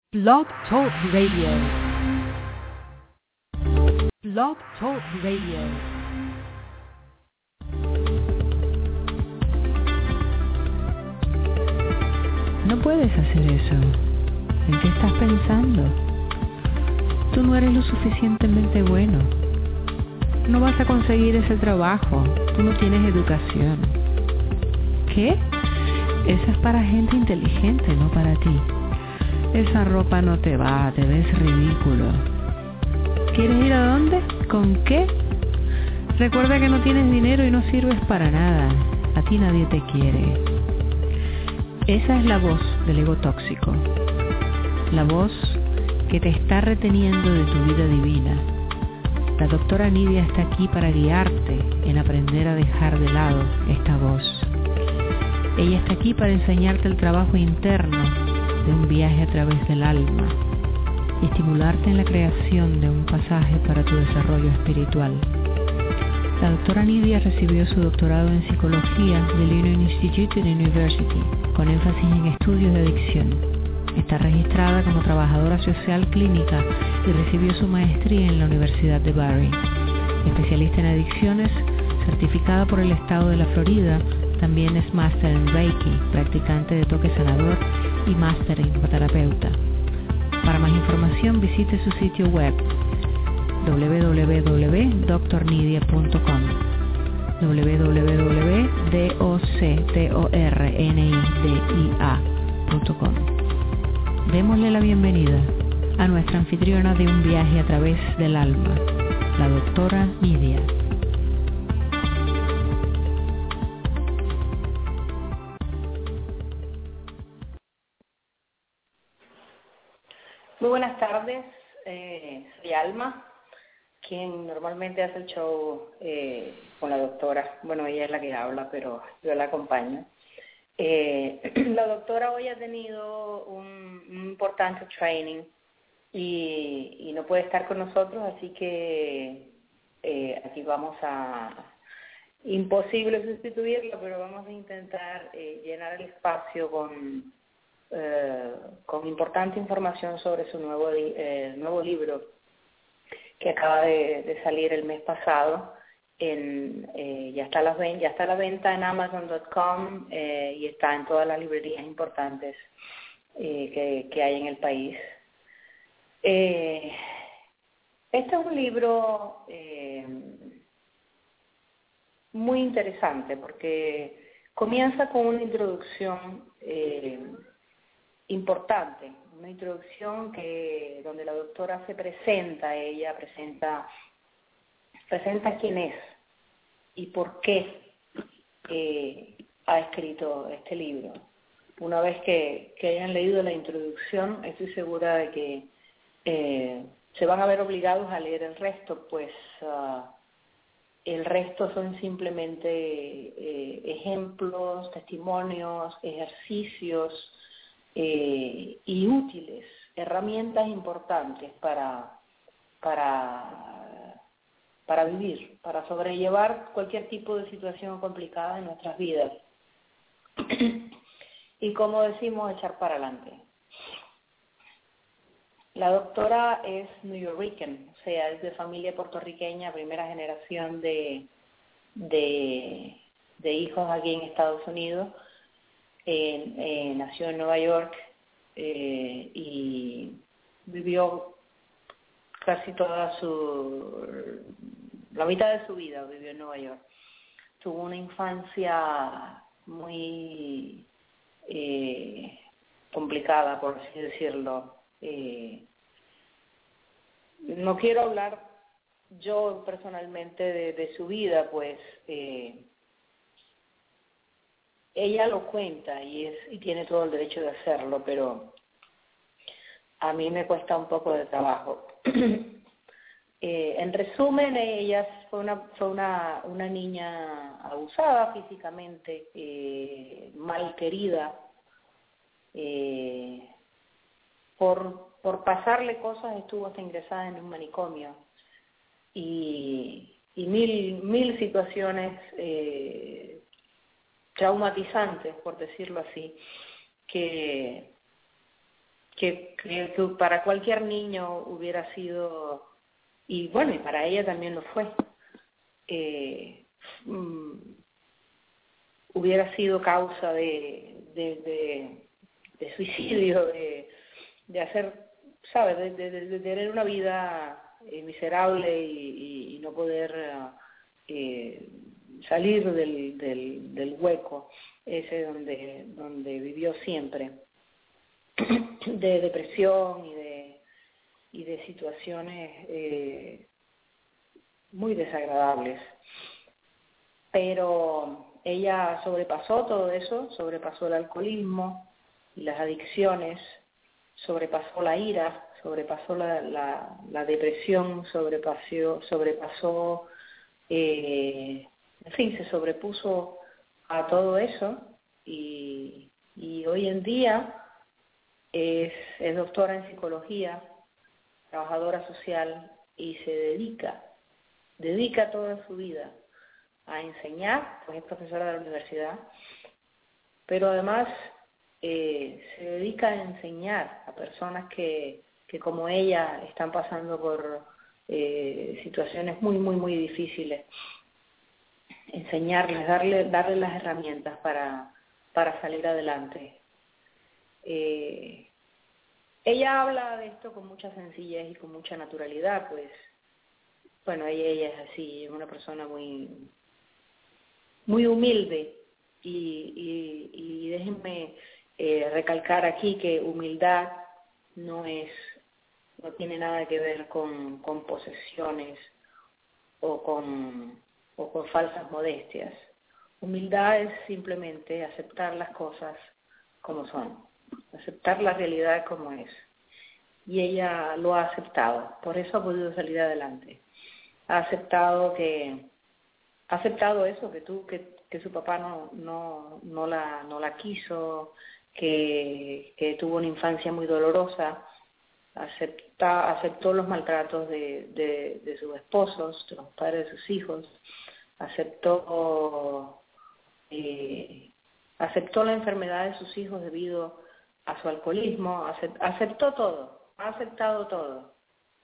Blog Talk Radio. Blog Talk Radio. No puedes hacer eso. ¿En qué estás pensando? Tú no eres lo suficientemente bueno. No vas a conseguir ese trabajo. Tú no tienes educación. ¿Qué? Eso es para gente inteligente, no para ti. Esa ropa no te va, te ves ridículo. ¿Quieres ir a dónde? ¿Con qué? Recuerda que no tienes dinero y no sirves para nada. A ti nadie te quiere. Esa es la voz del ego tóxico. La voz que te está reteniendo de tu vida divina. La doctora Nidia está aquí para guiarte en aprender a dejar de lado esta voz. Ella está aquí para enseñarte el trabajo interno de un viaje a través del alma y estimularte en la creación de un pasaje para tu desarrollo espiritual. La doctora Nidia recibió su doctorado en psicología del Union Institute University, con énfasis en estudios de adicción. Está registrada como trabajadora social clínica y recibió su maestría en la Universidad de Barry. Especialista en adicciones, certificada por el estado de la Florida, también es máster en Reiki, practicante de toque sanador y máster en terapeuta. Para más información visite su sitio web www.drnidia.com www.doctornidia.com. Démosle la bienvenida a nuestra anfitriona de un viaje a través del alma, la doctora Nidia. Muy buenas tardes, soy Alma, quien normalmente hace el show con la doctora. Bueno, ella es la que habla, pero yo la acompaño. La doctora hoy ha tenido un importante training y no puede estar con nosotros, así que aquí vamos a... Imposible sustituirla, pero vamos a intentar llenar el espacio con importante información sobre su nuevo libro que acaba de salir el mes pasado. Ya está a la venta en Amazon.com y está en todas las librerías importantes que hay en el país. Este es un libro muy interesante porque comienza con una introducción importante, una introducción donde la doctora se presenta, ella presenta quién es y por qué ha escrito este libro. Una vez que hayan leído la introducción, estoy segura de que se van a ver obligados a leer el resto, pues el resto son simplemente ejemplos, testimonios, ejercicios y útiles, herramientas importantes para vivir, para sobrellevar cualquier tipo de situación complicada en nuestras vidas. Y como decimos, echar para adelante. La doctora es nuyorican, o sea, es de familia puertorriqueña, primera generación de hijos aquí en Estados Unidos. Nació en Nueva York y vivió casi la mitad de su vida vivió en Nueva York. Tuvo una infancia muy complicada, por así decirlo. No quiero hablar yo personalmente de su vida, pues ella lo cuenta y tiene todo el derecho de hacerlo, pero a mí me cuesta un poco de trabajo. En resumen, ella fue una niña abusada físicamente, mal querida, por pasarle cosas estuvo hasta ingresada en un manicomio y mil situaciones traumatizantes, por decirlo así, que que para cualquier niño hubiera sido, y bueno, y para ella también lo fue, hubiera sido causa de suicidio, de hacer, ¿sabes?, de tener una vida miserable y no poder salir del hueco ese donde vivió siempre, de depresión y de situaciones muy desagradables. Pero ella sobrepasó todo eso, sobrepasó el alcoholismo y las adicciones, sobrepasó la ira, sobrepasó la depresión, sobrepasó, en fin, se sobrepuso a todo eso y hoy en día es doctora en psicología, trabajadora social y se dedica toda su vida a enseñar, pues es profesora de la universidad, pero además se dedica a enseñar a personas que como ella están pasando por situaciones muy, muy, muy difíciles. Enseñarles, darles las herramientas para salir adelante. Ella habla de esto con mucha sencillez y con mucha naturalidad, pues, bueno, ella es así, una persona muy, muy humilde y déjenme recalcar aquí que humildad no tiene nada que ver con posesiones o con falsas modestias. Humildad es simplemente aceptar las cosas como son, aceptar la realidad como es. Y ella lo ha aceptado, por eso ha podido salir adelante. Ha aceptado eso, que su papá no la quiso, que tuvo una infancia muy dolorosa. Aceptó los maltratos de sus esposos, de los padres de sus hijos, aceptó la enfermedad de sus hijos debido a su alcoholismo, aceptó todo, ha aceptado todo.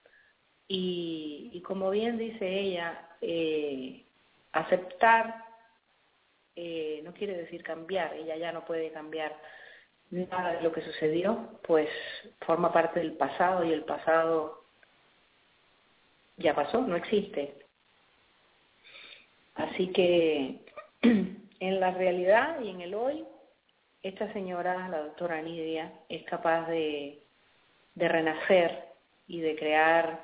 Y como bien dice ella, aceptar no quiere decir cambiar, ella ya no puede cambiar nada de lo que sucedió, pues forma parte del pasado y el pasado ya pasó, no existe. Así que en la realidad y en el hoy, esta señora, la doctora Nidia, es capaz de renacer y de crear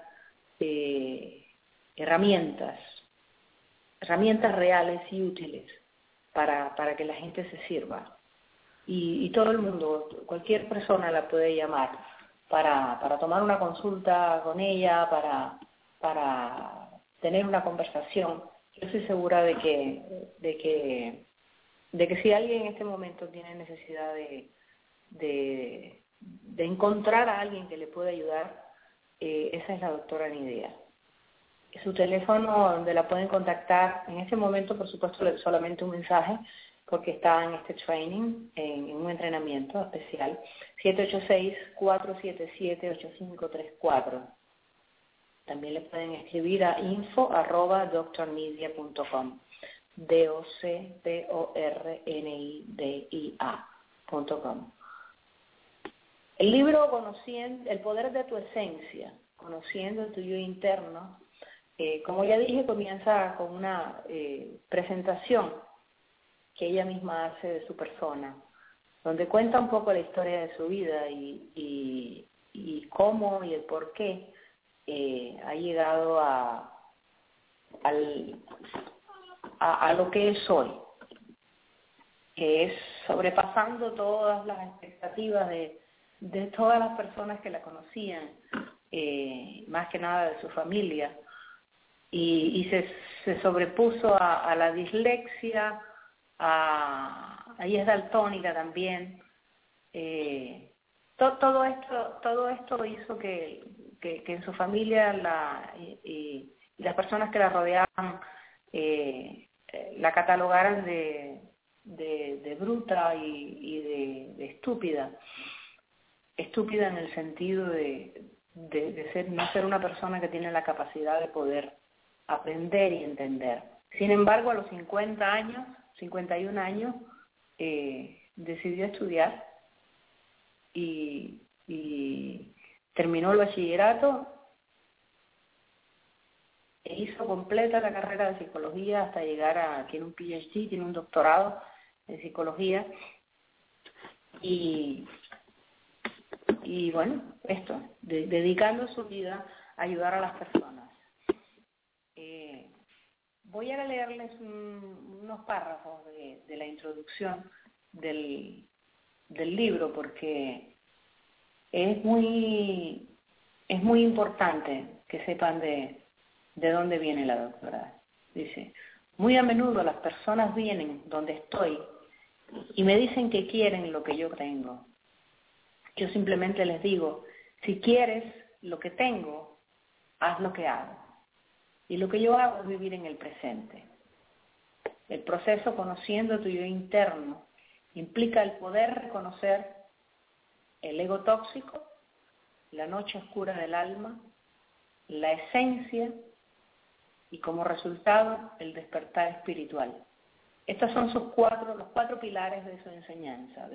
herramientas reales y útiles para que la gente se sirva. Y todo el mundo, cualquier persona la puede llamar para tomar una consulta con ella, para tener una conversación. Yo estoy segura de que si alguien en este momento tiene necesidad de encontrar a alguien que le pueda ayudar, esa es la doctora Nidia. Su teléfono donde la pueden contactar, en este momento por supuesto solamente un mensaje, porque está en este training, en un entrenamiento especial, 786-477-8534. También le pueden escribir a info@drnidia.com, doctornidia.com. El libro El poder de tu esencia, conociendo tu yo interno, como ya dije, comienza con una presentación que ella misma hace de su persona, donde cuenta un poco la historia de su vida y cómo y el por qué ha llegado a lo que es hoy, que es sobrepasando todas las expectativas de todas las personas que la conocían, más que nada de su familia, y se sobrepuso a la dislexia, ella es daltónica también. Todo esto hizo que en su familia y las personas que la rodeaban la catalogaran de bruta y de estúpida. estúpida en el sentido de no ser una persona que tiene la capacidad de poder aprender y entender. Sin embargo, a los 51 años, decidió estudiar y terminó el bachillerato e hizo completa la carrera de psicología hasta llegar tiene un PhD, tiene un doctorado en psicología y bueno, dedicando su vida a ayudar a las personas. Voy a leerles unos párrafos de la introducción del libro porque es muy importante que sepan de dónde viene la doctora. Dice: muy a menudo las personas vienen donde estoy y me dicen que quieren lo que yo tengo. Yo simplemente les digo: si quieres lo que tengo, haz lo que hago. Y lo que yo hago es vivir en el presente. El proceso conociendo tu yo interno implica el poder reconocer el ego tóxico, la noche oscura del alma, la esencia y como resultado el despertar espiritual. Estos son los cuatro pilares de su enseñanza,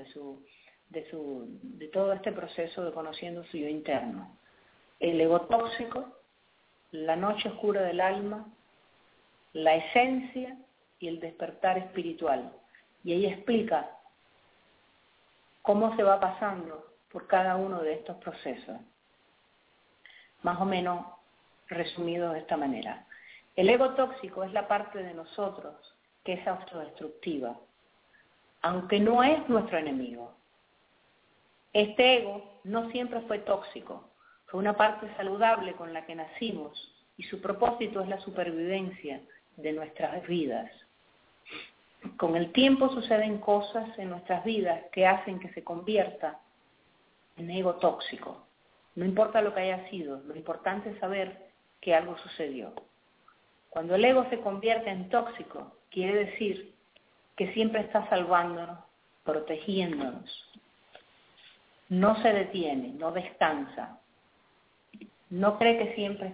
de todo este proceso de conociendo su yo interno. El ego tóxico, la noche oscura del alma, la esencia y el despertar espiritual. Y ella explica cómo se va pasando por cada uno de estos procesos, más o menos resumido de esta manera. El ego tóxico es la parte de nosotros que es autodestructiva, aunque no es nuestro enemigo. Este ego no siempre fue tóxico, fue una parte saludable con la que nacimos y su propósito es la supervivencia de nuestras vidas. Con el tiempo suceden cosas en nuestras vidas que hacen que se convierta en ego tóxico. No importa lo que haya sido, lo importante es saber que algo sucedió. Cuando el ego se convierte en tóxico, quiere decir que siempre está salvándonos, protegiéndonos. No se detiene, no descansa. No cree que siempre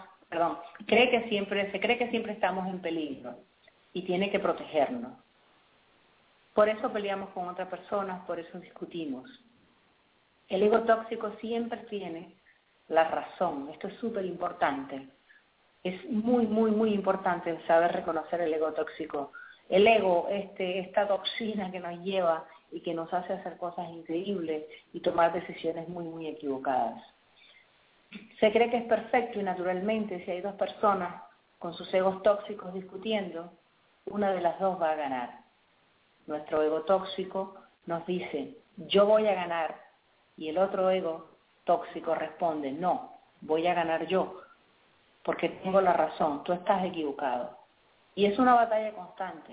se cree que siempre estamos en peligro y tiene que protegernos. Por eso peleamos con otras personas, por eso discutimos. El ego tóxico siempre tiene la razón. Esto es súper importante. Es muy, muy, muy importante saber reconocer el ego tóxico. El ego, esta toxina que nos lleva y que nos hace hacer cosas increíbles y tomar decisiones muy, muy equivocadas. Se cree que es perfecto y naturalmente si hay dos personas con sus egos tóxicos discutiendo, una de las dos va a ganar. Nuestro ego tóxico nos dice: yo voy a ganar, y el otro ego tóxico responde: no, voy a ganar yo, porque tengo la razón, tú estás equivocado. Y es una batalla constante.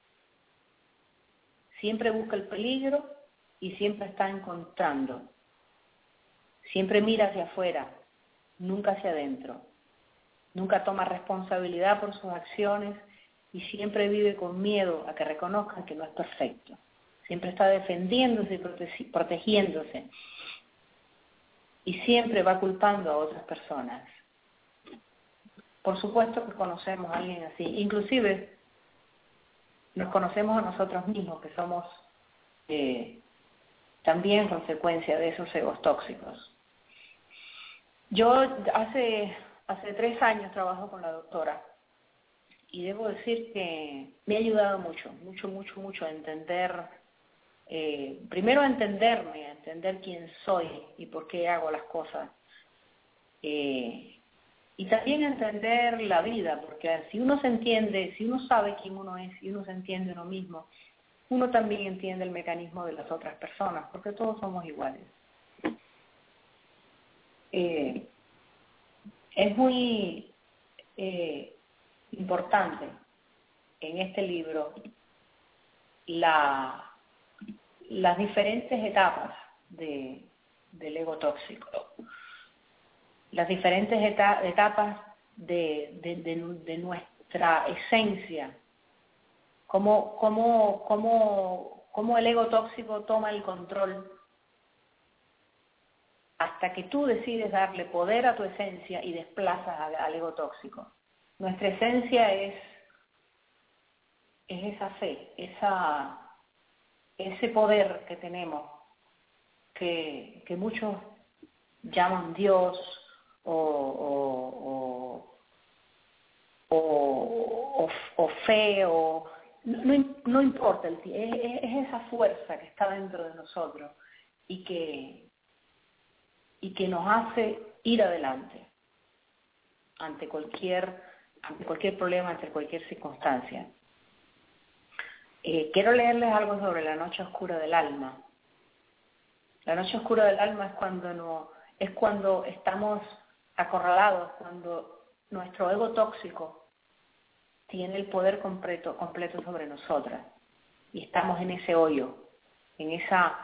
Siempre busca el peligro y siempre está encontrando. Siempre mira hacia afuera, nunca hacia adentro. Nunca toma responsabilidad por sus acciones y siempre vive con miedo a que reconozcan que no es perfecto. Siempre está defendiéndose y protegiéndose. Y siempre va culpando a otras personas. Por supuesto que conocemos a alguien así. Inclusive nos conocemos a nosotros mismos, que somos también consecuencia de esos egos tóxicos. Yo hace 3 años trabajo con la doctora y debo decir que me ha ayudado mucho a entender, primero a entenderme, a entender quién soy y por qué hago las cosas. Y también a entender la vida, porque si uno se entiende, si uno sabe quién uno es, si uno se entiende uno mismo, uno también entiende el mecanismo de las otras personas, porque todos somos iguales. Es muy importante en este libro las diferentes etapas del ego tóxico, las diferentes etapas de nuestra esencia, cómo el ego tóxico toma el control hasta que tú decides darle poder a tu esencia y desplazas al ego tóxico. Nuestra esencia es esa fe, ese poder que tenemos, que muchos llaman Dios o fe, no importa, es esa fuerza que está dentro de nosotros y que nos hace ir adelante ante cualquier problema, ante cualquier circunstancia. Quiero leerles algo sobre la noche oscura del alma. La noche oscura del alma es cuando estamos acorralados, cuando nuestro ego tóxico tiene el poder completo sobre nosotras y estamos en ese hoyo, en esa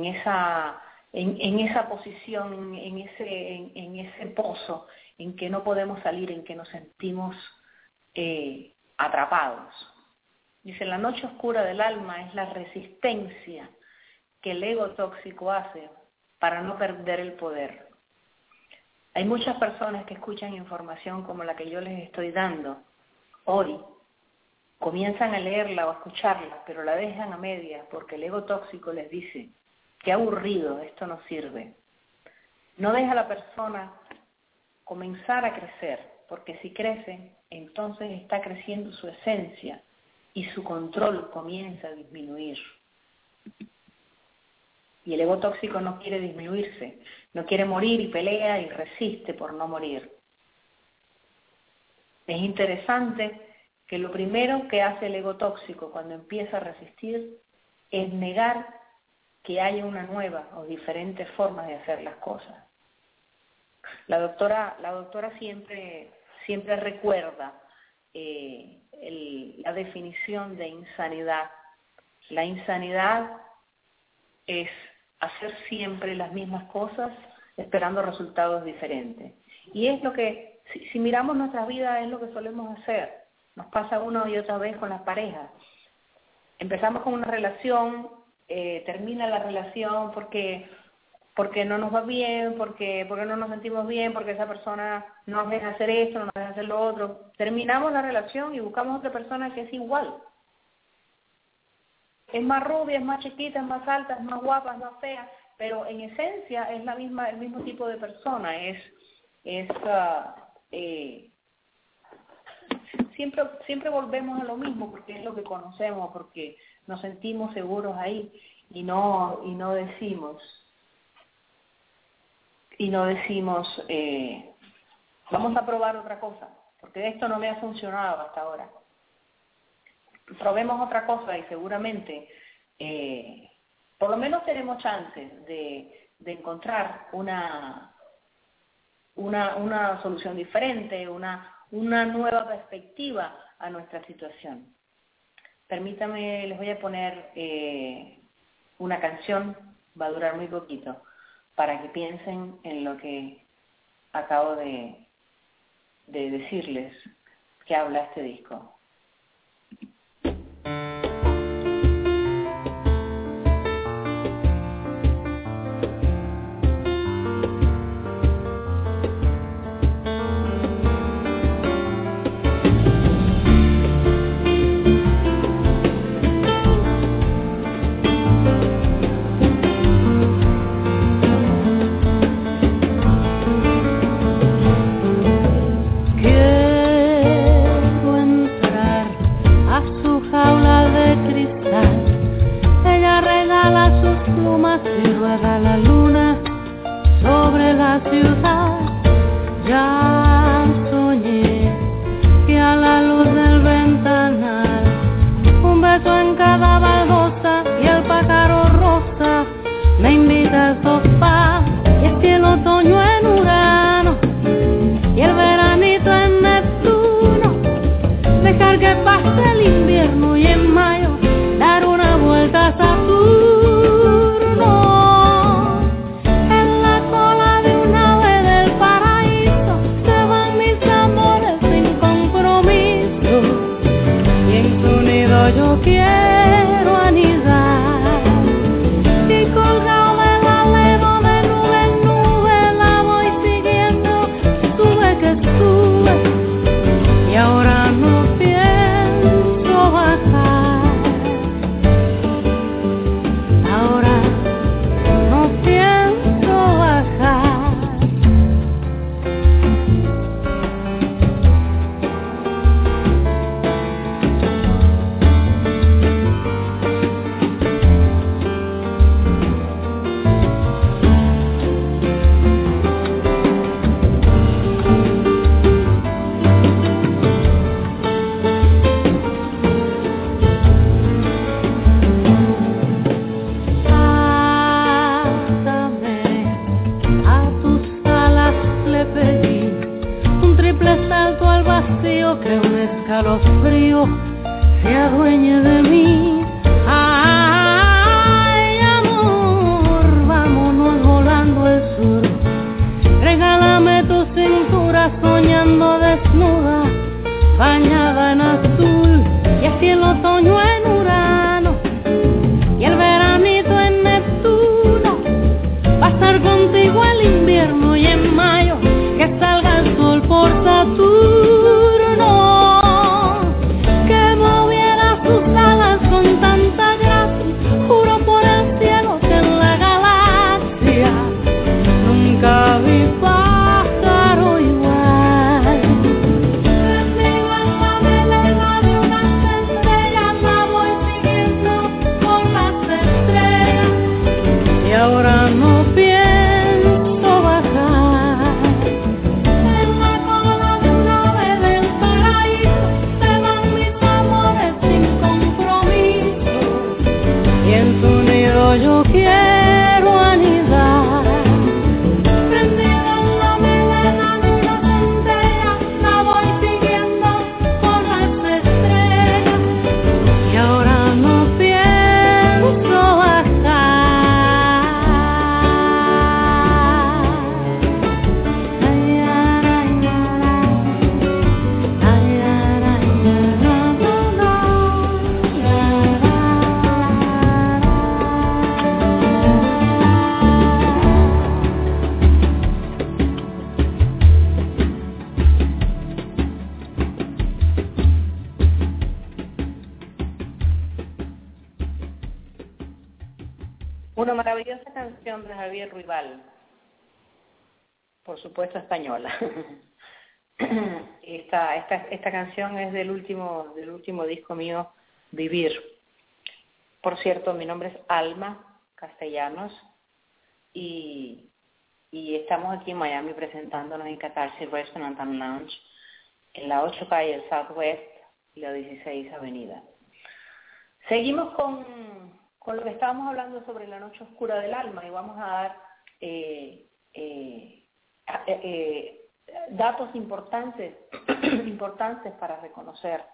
posición, en ese pozo en que no podemos salir, en que nos sentimos atrapados. Dice, la noche oscura del alma es la resistencia que el ego tóxico hace para no perder el poder. Hay muchas personas que escuchan información como la que yo les estoy dando hoy, comienzan a leerla o a escucharla, pero la dejan a medias porque el ego tóxico les dice, qué aburrido, esto no sirve. No deja a la persona comenzar a crecer, porque si crece, entonces está creciendo su esencia y su control comienza a disminuir. Y el ego tóxico no quiere disminuirse, no quiere morir y pelea y resiste por no morir. Es interesante que lo primero que hace el ego tóxico cuando empieza a resistir es negar que haya una nueva o diferente forma de hacer las cosas. La doctora siempre recuerda la definición de insanidad. La insanidad es hacer siempre las mismas cosas esperando resultados diferentes. Y es lo que, si miramos nuestra vida, es lo que solemos hacer. Nos pasa una y otra vez con las parejas. Empezamos con una relación, termina la relación porque no nos va bien, porque no nos sentimos bien, porque esa persona no nos deja hacer esto, no nos deja hacer lo otro. Terminamos la relación y buscamos otra persona que es igual. Es más rubia, es más chiquita, es más alta, es más guapa, es más fea, pero en esencia es el mismo tipo de persona. Siempre volvemos a lo mismo porque es lo que conocemos, porque nos sentimos seguros ahí y no decimos vamos a probar otra cosa, porque esto no me ha funcionado hasta ahora. Probemos otra cosa y seguramente por lo menos tenemos chances de encontrar una solución diferente, una nueva perspectiva a nuestra situación. Permítame, les voy a poner una canción, va a durar muy poquito, para que piensen en lo que acabo de decirles que habla este disco. Quiero anidar y colgado del alero de nube en nube cielo se adueñe de mí. Ay, amor, vámonos volando al sur. Regálame tu cintura soñando desnuda, bañada en azul, y así el otoño en Urano y el veranito en Neptuno. Va a estar contigo el invierno y en mayo que salga el sol por Saturno, que moviera sus alas con tanta gracia. Juro por el cielo que en la galaxia nunca vi pájaro igual. Prendida en la melena de unas estrellas, la voy siguiendo por las estrellas, y ahora no pienso bajar. En la cola de un ave del paraíso se van mis amores sin compromiso, y en su nido yo quiero anidar. Prendida en la melena de una centella, la voy siguiendo por las estrellas, y ahora no pienso bajar. Ay, ay, ay, ay, ay, Una maravillosa canción de Javier Ruibal, por supuesto española. Esta canción es del último disco mío, Vivir. Por cierto, mi nombre es Alma Castellanos y estamos aquí en Miami presentándonos en Catarsis Restaurant and Lounge en la 8 calle del Southwest y la 16 Avenida. Seguimos con lo que estábamos hablando sobre la noche oscura del alma, y vamos a dar datos importantes para reconocer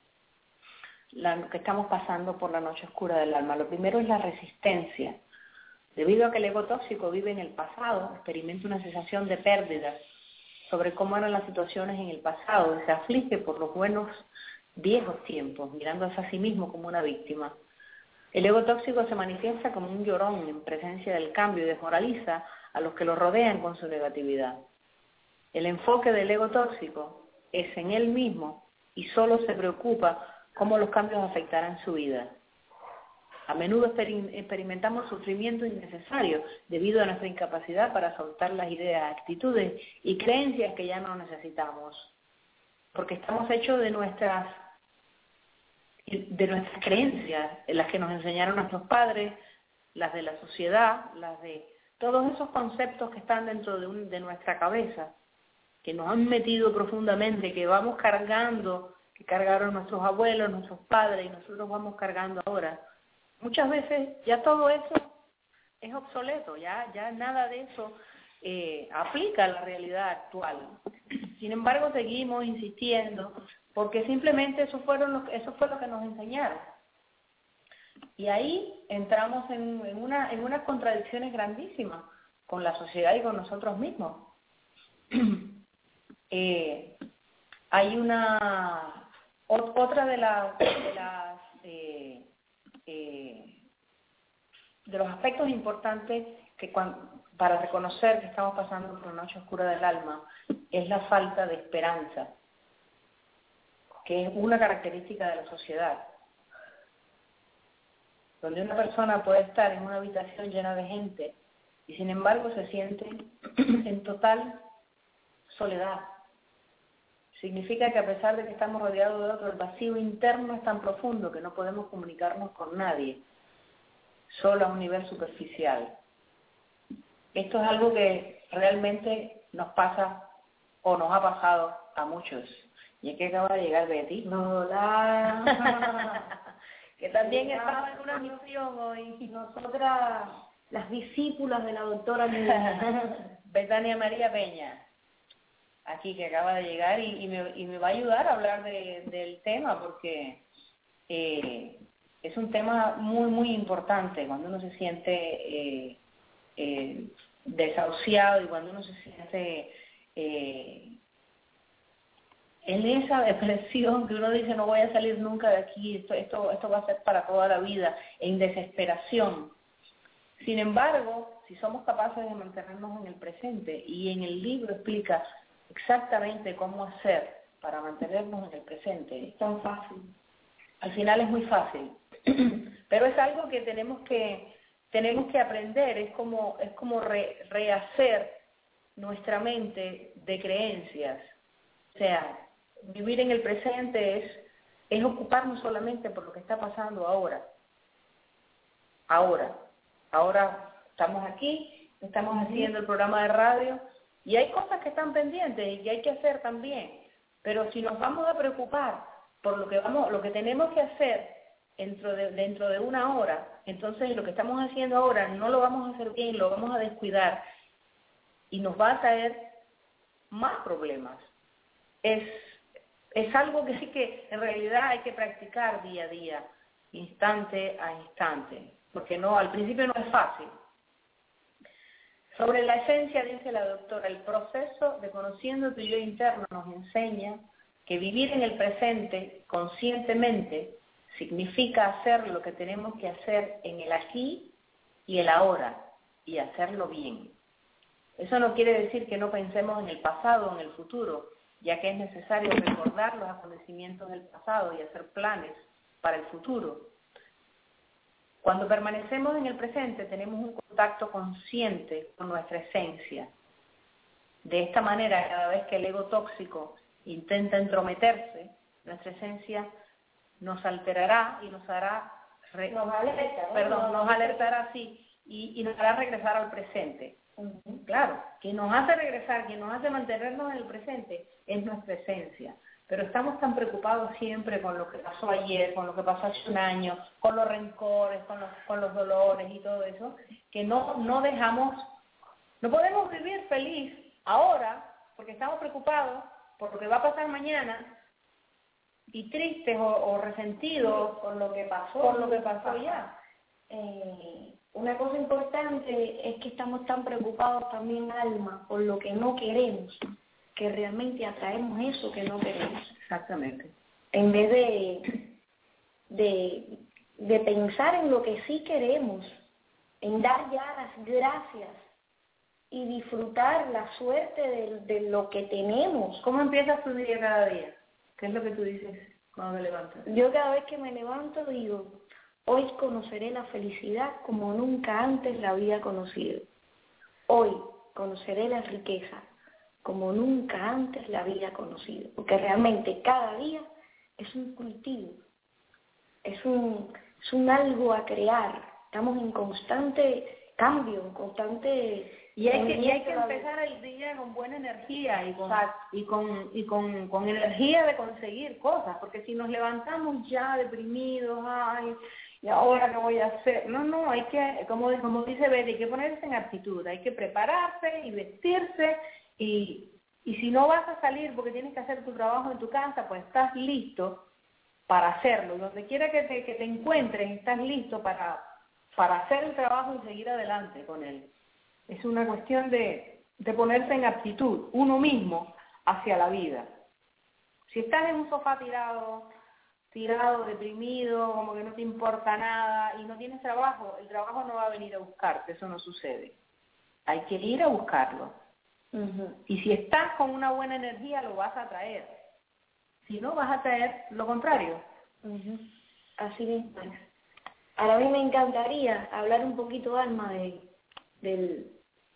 lo que estamos pasando por la noche oscura del alma. Lo primero es la resistencia. Debido a que el ego tóxico vive en el pasado, experimenta una sensación de pérdida sobre cómo eran las situaciones en el pasado y se aflige por los buenos viejos tiempos, mirándose a sí mismo como una víctima. El ego tóxico se manifiesta como un llorón en presencia del cambio y desmoraliza a los que lo rodean con su negatividad. El enfoque del ego tóxico es en él mismo y solo se preocupa cómo los cambios afectarán su vida. A menudo experimentamos sufrimiento innecesario debido a nuestra incapacidad para soltar las ideas, actitudes y creencias que ya no necesitamos, porque estamos hechos de nuestras creencias, las que nos enseñaron nuestros padres, las de la sociedad, las de todos esos conceptos que están dentro de nuestra cabeza, que nos han metido profundamente, que vamos cargando, que cargaron nuestros abuelos, nuestros padres, y nosotros vamos cargando ahora. Muchas veces ya todo eso es obsoleto, ya nada de eso aplica a la realidad actual. Sin embargo, seguimos insistiendo, porque simplemente eso fue lo que nos enseñaron. Y ahí entramos en unas contradicciones grandísimas con la sociedad y con nosotros mismos. Hay otra de los aspectos importantes que para reconocer que estamos pasando por una noche oscura del alma es la falta de esperanza, que es una característica de la sociedad, donde una persona puede estar en una habitación llena de gente y sin embargo se siente en total soledad. Significa que a pesar de que estamos rodeados de otros, el vacío interno es tan profundo que no podemos comunicarnos con nadie, solo a un nivel superficial. Esto es algo que realmente nos pasa o nos ha pasado a muchos. Y es que acaba de llegar Betty. Hola. Que también estaba en una misión hoy. Nosotras, las discípulas de la doctora Betania María Peña. aquí que acaba de llegar y me va a ayudar a hablar del tema, porque es un tema muy, muy importante cuando uno se siente desahuciado y cuando uno se siente en esa depresión que uno dice no voy a salir nunca de aquí, esto va a ser para toda la vida, en desesperación. Sin embargo, si somos capaces de mantenernos en el presente, y en el libro explica exactamente cómo hacer para mantenernos en el presente, es tan fácil. Al final es muy fácil, pero es algo que tenemos que aprender, es como rehacer nuestra mente de creencias. O sea, vivir en el presente es ocuparnos solamente por lo que está pasando ahora. Ahora estamos aquí, estamos haciendo el programa de radio y hay cosas que están pendientes y que hay que hacer también. Pero si nos vamos a preocupar por lo que tenemos que hacer dentro de una hora, entonces lo que estamos haciendo ahora no lo vamos a hacer bien, lo vamos a descuidar y nos va a traer más problemas. Es algo que sí que en realidad hay que practicar día a día, instante a instante, porque al principio no es fácil. Sobre la esencia, dice la doctora, el proceso de conociendo tu yo interno nos enseña que vivir en el presente conscientemente significa hacer lo que tenemos que hacer en el aquí y el ahora, y hacerlo bien. Eso no quiere decir que no pensemos en el pasado o en el futuro, ya que es necesario recordar los acontecimientos del pasado y hacer planes para el futuro. Cuando permanecemos en el presente tenemos un contacto consciente con nuestra esencia. De esta manera, cada vez que el ego tóxico intenta entrometerse, nuestra esencia nos alterará y nos alertará y nos hará regresar al presente. Claro, quien nos hace regresar, quien nos hace mantenernos en el presente es nuestra esencia. Pero estamos tan preocupados siempre con lo que pasó ayer, con lo que pasó hace un año, con los rencores, con los dolores y todo eso, que no podemos vivir feliz ahora porque estamos preocupados por lo que va a pasar mañana y tristes o resentidos por lo que pasó ya. Una cosa importante es que estamos tan preocupados también, Alma, por lo que no queremos, que realmente atraemos eso que no queremos. Exactamente. En vez de pensar en lo que sí queremos, en dar ya las gracias y disfrutar la suerte de lo que tenemos. ¿Cómo empiezas tu día cada día? ¿Qué es lo que tú dices cuando te levantas? Yo cada vez que me levanto digo, hoy conoceré la felicidad como nunca antes la había conocido. Hoy conoceré la riqueza como nunca antes la había conocido. Porque realmente cada día es un cultivo, es un algo a crear. Estamos en constante cambio, en constante... Y hay que empezar el día con buena energía y con energía de conseguir cosas, porque si nos levantamos ya deprimidos, ¿y ahora qué voy a hacer? No, hay que, como dice Betty, hay que ponerse en actitud, hay que prepararse y vestirse, y si no vas a salir porque tienes que hacer tu trabajo en tu casa, pues estás listo para hacerlo. Donde quiera que te encuentres, estás listo para hacer el trabajo y seguir adelante con él. Es una cuestión de ponerse en actitud, uno mismo, hacia la vida. Si estás en un sofá tirado, deprimido, como que no te importa nada y no tienes trabajo, el trabajo no va a venir a buscarte, eso no sucede. Hay que ir a buscarlo. Y si estás con una buena energía, lo vas a traer. Si no, vas a traer lo contrario. Así mismo. Ahora a mí me encantaría hablar un poquito, Alma, del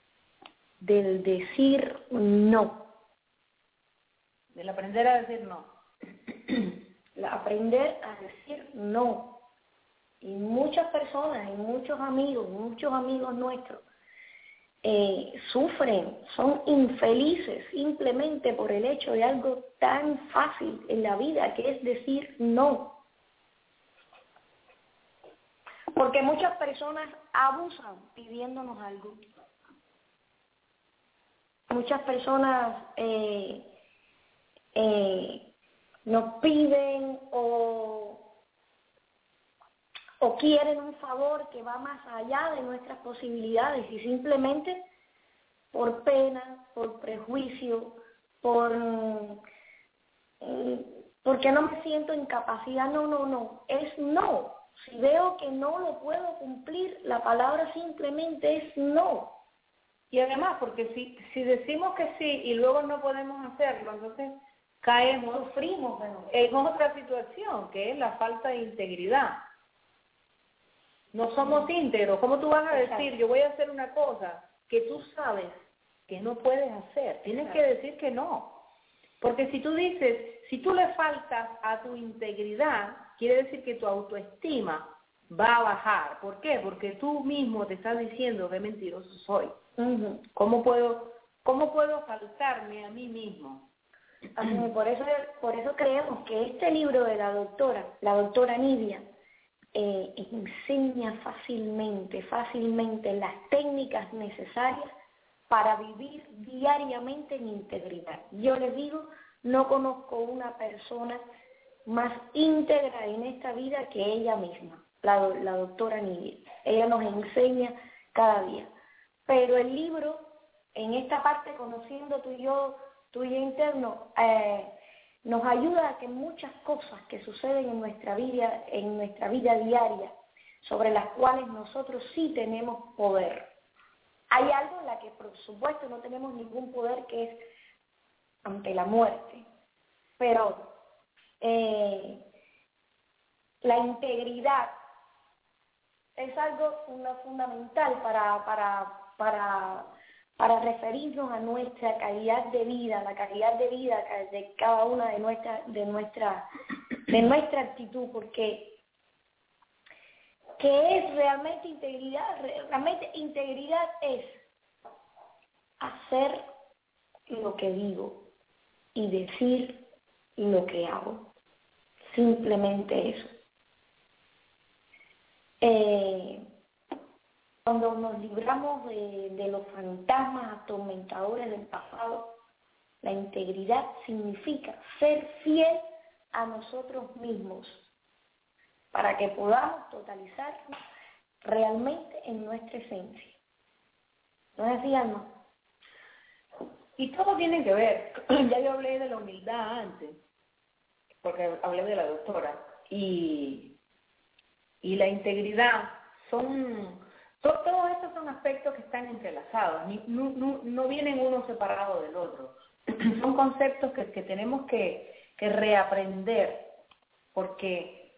decir no. Del aprender a decir no. Aprender a decir no. Y muchas personas, y muchos amigos nuestros, sufren, son infelices simplemente por el hecho de algo tan fácil en la vida que es decir no. Porque muchas personas abusan pidiéndonos algo. muchas personas nos piden o quieren un favor que va más allá de nuestras posibilidades y simplemente por pena, por prejuicio, porque no me siento en capacidad. No, es no. Si veo que no lo puedo cumplir, la palabra simplemente es no. Y además, porque si decimos que sí y luego no podemos hacerlo, entonces sufrimos en otra situación, que es la falta de integridad. No somos íntegros. ¿Cómo tú vas a decir, yo voy a hacer una cosa que tú sabes que no puedes hacer? Tienes que decir que no. Porque si tú dices, si tú le faltas a tu integridad, quiere decir que tu autoestima va a bajar. ¿Por qué? Porque tú mismo te estás diciendo qué mentiroso soy. Uh-huh. ¿Cómo puedo faltarme a mí mismo? Por eso creemos que este libro de la doctora Nidia, enseña fácilmente las técnicas necesarias para vivir diariamente en integridad. Yo les digo, no conozco una persona más íntegra en esta vida que ella misma, la doctora Nidia. Ella nos enseña cada día. Pero el libro, en esta parte, conociendo tu yo interno, nos ayuda a que muchas cosas que suceden en nuestra vida diaria, sobre las cuales nosotros sí tenemos poder. Hay algo en la que, por supuesto, no tenemos ningún poder, que es ante la muerte. Pero la integridad es algo fundamental para referirnos a nuestra calidad de vida, la calidad de vida de cada una de nuestra actitud, porque ¿qué es realmente integridad? Realmente integridad es hacer lo que digo y decir lo que hago. Simplemente eso. Cuando nos libramos de los fantasmas atormentadores del pasado, la integridad significa ser fiel a nosotros mismos para que podamos totalizarnos realmente en nuestra esencia. ¿No es así, Alma? Y todo tiene que ver. Ya yo hablé de la humildad antes, porque hablé de la doctora, y la integridad todos estos son aspectos que están entrelazados, no vienen uno separado del otro. Son conceptos que tenemos que reaprender, porque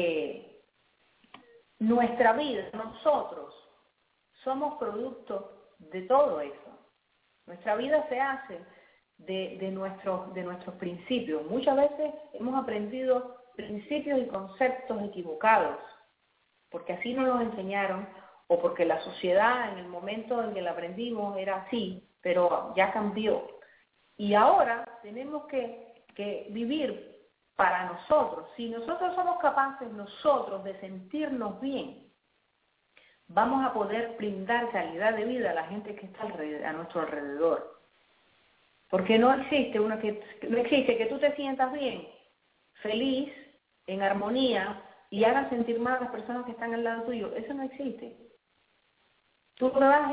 nuestra vida, nosotros, somos producto de todo eso. Nuestra vida se hace de nuestros principios. Muchas veces hemos aprendido principios y conceptos equivocados, porque así nos los enseñaron, o porque la sociedad en el momento en que la aprendimos era así, pero ya cambió. Y ahora tenemos que vivir para nosotros. Si nosotros somos capaces de sentirnos bien, vamos a poder brindar calidad de vida a la gente que está a nuestro alrededor. Porque no existe que tú te sientas bien, feliz, en armonía, y hagas sentir mal a las personas que están al lado tuyo. Eso no existe. Tú lo vas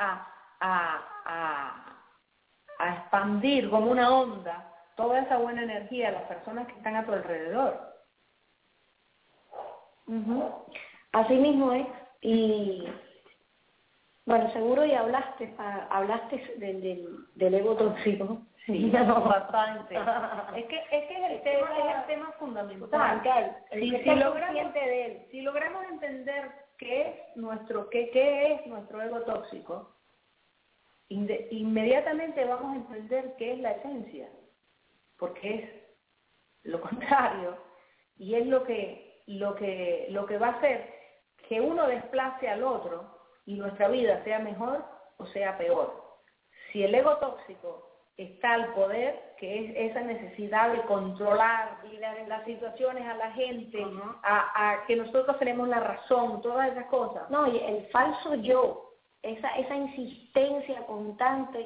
a expandir como una onda toda esa buena energía a las personas que están a tu alrededor. Uh-huh. Así mismo es. Y bueno, seguro ya hablaste del ego tóxico. Sí, bastante. Es que es el tema fundamental. Si logramos entender qué es nuestro ego tóxico, inmediatamente vamos a entender qué es la esencia, porque es lo contrario, y es lo que va a hacer que uno desplace al otro y nuestra vida sea mejor o sea peor. Si el ego tóxico está al poder, que es esa necesidad de controlar las situaciones a la gente, uh-huh, a que nosotros tenemos la razón, todas esas cosas. No, y el falso yo, esa insistencia constante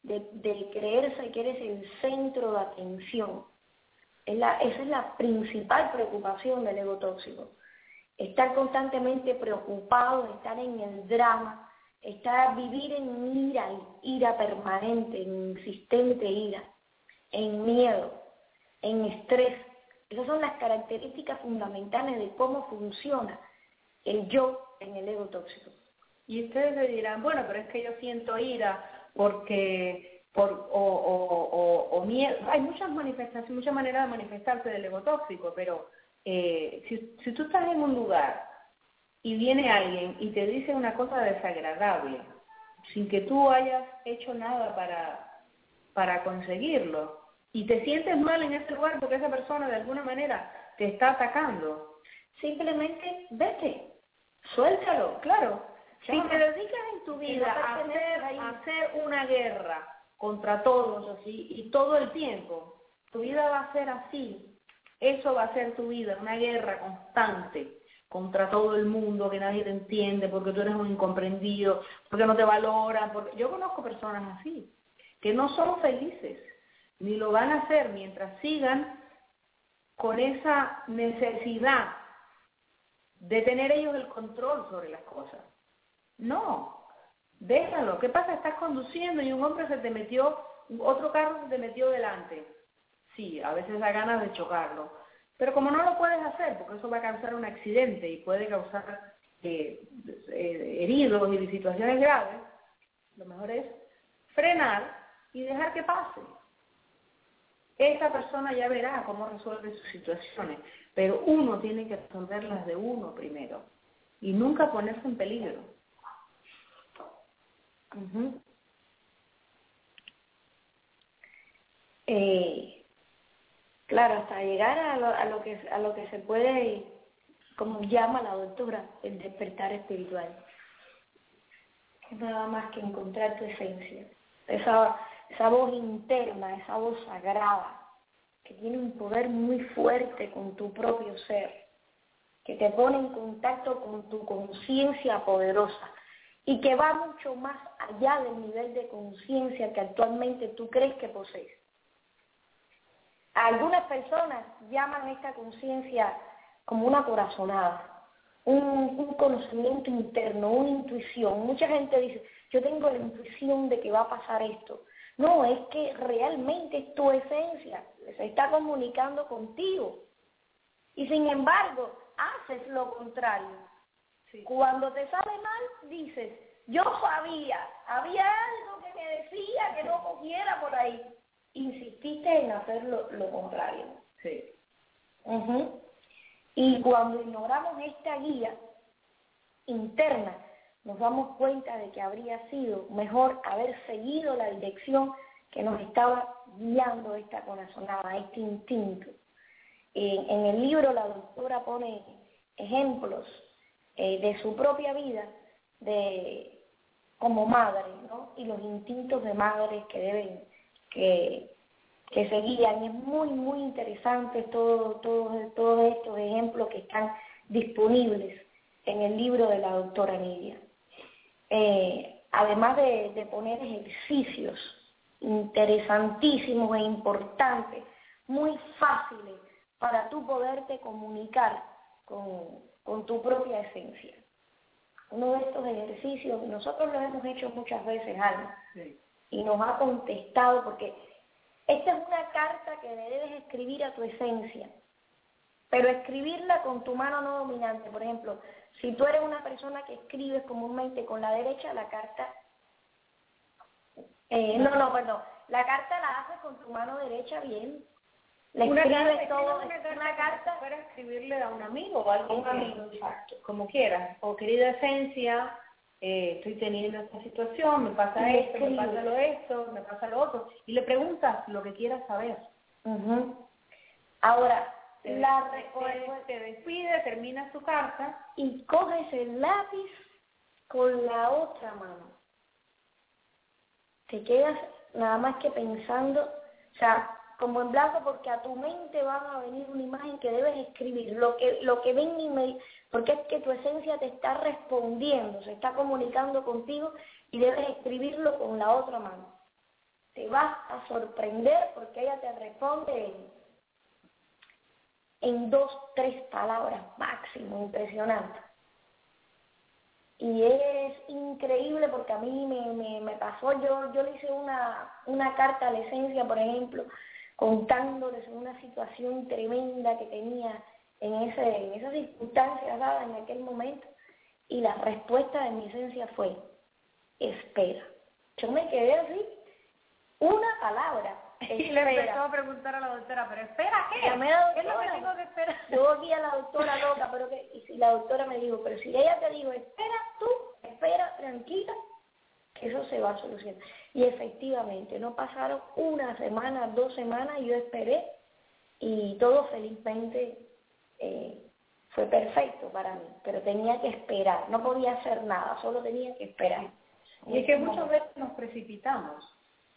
de creerse que eres el centro de atención. Esa es la principal preocupación del ego tóxico. Estar constantemente preocupado, estar en el drama, vivir en ira permanente, en insistente ira, en miedo, en estrés. Esas son las características fundamentales de cómo funciona el yo en el ego tóxico. Y ustedes le dirán, bueno, pero es que yo siento ira porque miedo. Hay muchas manifestaciones, muchas maneras de manifestarse del ego tóxico, pero si tú estás en un lugar y viene alguien y te dice una cosa desagradable, sin que tú hayas hecho nada para conseguirlo, y te sientes mal en ese lugar porque esa persona de alguna manera te está atacando, simplemente vete, suéltalo. Claro, si te dedicas en tu vida a hacer una guerra contra todos así y todo el tiempo, tu vida va a ser así. Eso va a ser tu vida, una guerra constante contra todo el mundo, que nadie te entiende, porque tú eres un incomprendido, porque no te valoran. Yo conozco personas así, que no son felices, ni lo van a hacer mientras sigan con esa necesidad de tener ellos el control sobre las cosas. No, déjalo. ¿Qué pasa? Estás conduciendo y un hombre otro carro se te metió delante. Sí, a veces da ganas de chocarlo, pero como no lo puedes hacer, porque eso va a causar un accidente y puede causar heridos y situaciones graves, lo mejor es frenar y dejar que pase. Esa persona ya verá cómo resuelve sus situaciones, pero uno tiene que resolverlas de uno primero y nunca ponerse en peligro. Uh-huh. Claro, hasta llegar a lo que se puede, como llama la doctora, el despertar espiritual. Es nada más que encontrar tu esencia, esa voz interna, esa voz sagrada, que tiene un poder muy fuerte con tu propio ser, que te pone en contacto con tu conciencia poderosa y que va mucho más allá del nivel de conciencia que actualmente tú crees que posees. Algunas personas llaman esta conciencia como una corazonada, un conocimiento interno, una intuición. Mucha gente dice, yo tengo la intuición de que va a pasar esto. No, es que realmente es tu esencia, se está comunicando contigo. Y sin embargo, haces lo contrario. Sí. Cuando te sale mal, dices, yo sabía, había algo que me decía que no cogiera por ahí. Insististe en hacer lo contrario. Sí. Uh-huh. Y cuando ignoramos esta guía interna, nos damos cuenta de que habría sido mejor haber seguido la dirección que nos estaba guiando esta corazonada, este instinto. En el libro la doctora pone ejemplos de su propia vida como madre, ¿no? Y los instintos de madre que se guían. Es muy, muy interesante todos estos ejemplos que están disponibles en el libro de la doctora Nidia. Además de poner ejercicios interesantísimos e importantes, muy fáciles para tú poderte comunicar con tu propia esencia. Uno de estos ejercicios, nosotros lo hemos hecho muchas veces, Alma, sí, y nos ha contestado, porque esta es una carta que le debes escribir a tu esencia, pero escribirla con tu mano no dominante. Por ejemplo, si tú eres una persona que escribes comúnmente con la derecha, la carta... la carta la haces con tu mano derecha bien. Una carta para escribirle a un amigo o a algún amigo, exacto, como quieras. O querida esencia, estoy teniendo esta situación, me pasa esto, me pasa lo otro. Y le preguntas lo que quieras saber. Uh-huh. Ahora, te despide, termina su carta y coges el lápiz con la otra mano. Te quedas nada más que pensando, o sea, como en blanco, porque a tu mente va a venir una imagen que debes escribir, lo que ven inmediatamente, porque es que tu esencia te está respondiendo, se está comunicando contigo y debes escribirlo con la otra mano. te vas a sorprender porque ella te responde en 2, 3 palabras máximo, impresionante. Y es increíble porque a mí me pasó, yo le hice una carta a la esencia, por ejemplo, contándoles una situación tremenda que tenía en esa circunstancia dada en aquel momento, y la respuesta de mi esencia fue, espera. Yo me quedé así, una palabra. Y le empezó a preguntar a la doctora, ¿pero espera qué? Llamé a la ¿Qué es lo que doctora. tengo que esperar? Yo aquí a la doctora loca, y si la doctora me dijo, pero si ella te dijo, espera, tranquila, que eso se va a solucionar. Y efectivamente, no pasaron 1 semana, 2 semanas, yo esperé y todo felizmente fue perfecto para mí, pero tenía que esperar, no podía hacer nada, solo tenía que esperar. Y es que muchas veces nos precipitamos.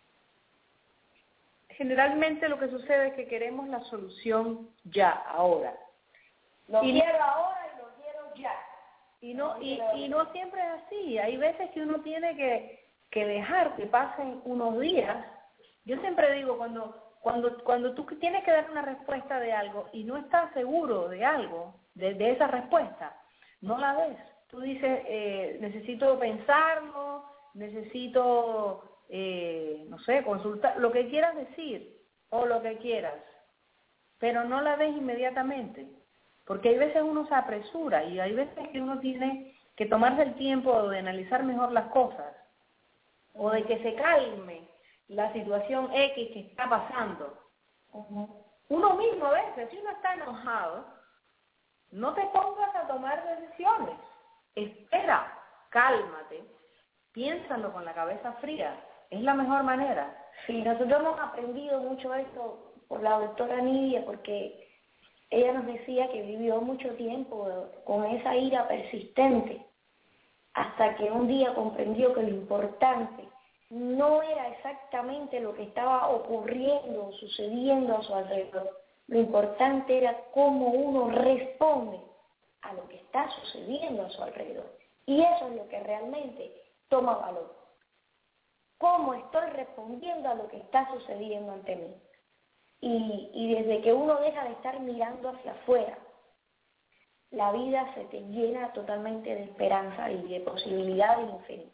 Generalmente lo que sucede es que queremos la solución ya, ahora. Lo quiero ahora y lo quiero ya. Y no siempre es así. Hay veces que uno tiene que dejar que pasen unos días. Yo siempre digo, cuando tú tienes que dar una respuesta de algo y no estás seguro de algo, de esa respuesta, no la des. Tú dices, necesito pensarlo, necesito, no sé, consultar, lo que quieras decir o lo que quieras, pero no la des inmediatamente. Porque hay veces uno se apresura y hay veces que uno tiene que tomarse el tiempo de analizar mejor las cosas o de que se calme la situación X que está pasando. Uno mismo a veces, si uno está enojado, no te pongas a tomar decisiones. Espera, cálmate, piénsalo con la cabeza fría. Es la mejor manera. Sí, nosotros hemos aprendido mucho esto por la doctora Nidia, porque ella nos decía que vivió mucho tiempo con esa ira persistente, hasta que un día comprendió que lo importante no era exactamente lo que estaba ocurriendo o sucediendo a su alrededor. Lo importante era cómo uno responde a lo que está sucediendo a su alrededor. Y eso es lo que realmente toma valor. ¿Cómo estoy respondiendo a lo que está sucediendo ante mí? Y desde que uno deja de estar mirando hacia afuera, la vida se te llena totalmente de esperanza y de posibilidades infinitas.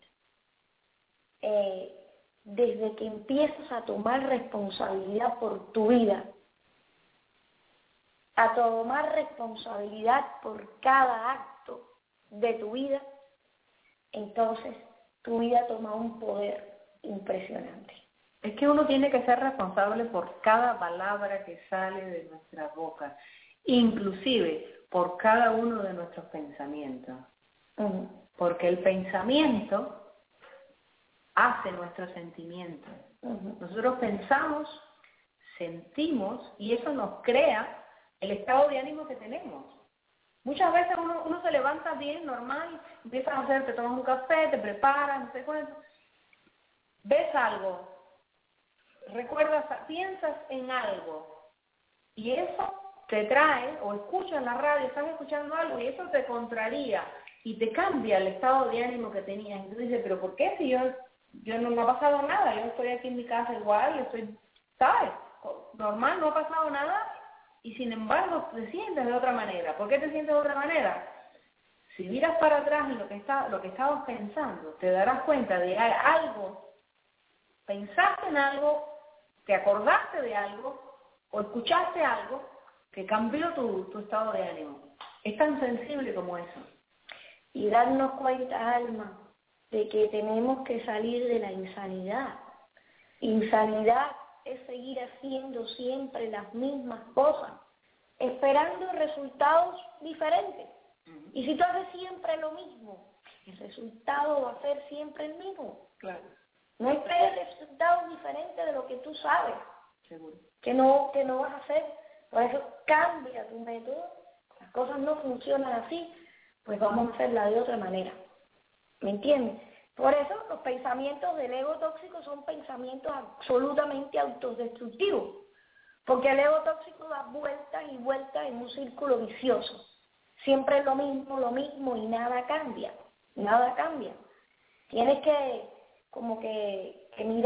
Desde que empiezas a tomar responsabilidad por tu vida, a tomar responsabilidad por cada acto de tu vida, entonces tu vida toma un poder impresionante. Es que uno tiene que ser responsable por cada palabra que sale de nuestra boca, inclusive por cada uno de nuestros pensamientos. Porque el pensamiento hace nuestro sentimiento. Nosotros pensamos, sentimos y eso nos crea el estado de ánimo que tenemos. Muchas veces uno se levanta bien, normal, empiezas a hacer, te tomas un café, te preparas, no sé cuánto, ves algo, recuerdas, piensas en algo y eso te trae, o escuchas la radio, estás escuchando algo y eso te contraría y te cambia el estado de ánimo que tenías. Y tú dices, pero ¿por qué si yo no me ha pasado nada? Yo estoy aquí en mi casa igual, yo estoy, ¿sabes? Normal, no ha pasado nada y sin embargo te sientes de otra manera. ¿Por qué te sientes de otra manera? Si miras para atrás en lo que estabas pensando, te darás cuenta de algo, pensaste en algo, te acordaste de algo o escuchaste algo que cambió tu estado de ánimo. Es tan sensible como eso. Y darnos cuenta, Alma, de que tenemos que salir de la insanidad. Insanidad es seguir haciendo siempre las mismas cosas, esperando resultados diferentes. Y si tú haces siempre lo mismo, el resultado va a ser siempre el mismo. Claro. No esperes resultados diferentes de lo que tú sabes. Seguro. Que no vas a hacer. Por eso cambia tu método. Las cosas no funcionan así, pues vamos a hacerla de otra manera. ¿Me entiendes? Por eso los pensamientos del ego tóxico son pensamientos absolutamente autodestructivos. Porque el ego tóxico da vueltas y vueltas en un círculo vicioso. Siempre es lo mismo y nada cambia. Nada cambia. Tienes que mirar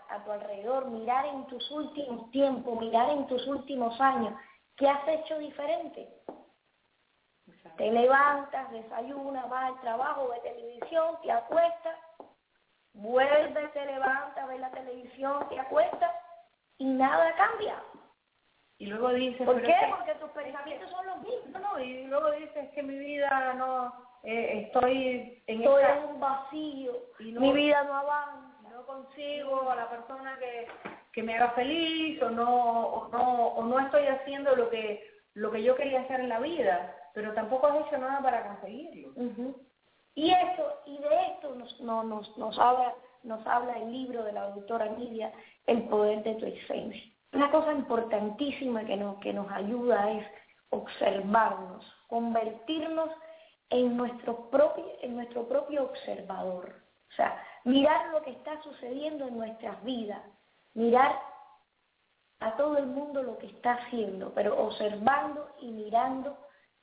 a tu alrededor, mirar en tus últimos tiempos, mirar en tus últimos años, ¿qué has hecho diferente? Exacto. Te levantas, desayunas, vas al trabajo, ves televisión, te acuestas, vuelves, te levantas, ves la televisión, te acuestas y nada cambia. Y luego dices... ¿Por qué? Porque tus pensamientos son los mismos. No, y luego dices que mi vida no... estoy en un vacío, y mi vida no avanza. No consigo a la persona que me haga feliz o no estoy haciendo lo que yo quería hacer en la vida, pero tampoco has hecho nada para conseguirlo. Uh-huh. Y de esto nos habla el libro de la doctora Nidia, El poder de tu esencia. Una cosa importantísima que nos ayuda es observarnos, convertirnos en nuestro propio observador. O sea, mirar lo que está sucediendo en nuestras vidas, mirar a todo el mundo lo que está haciendo, pero observando y mirando,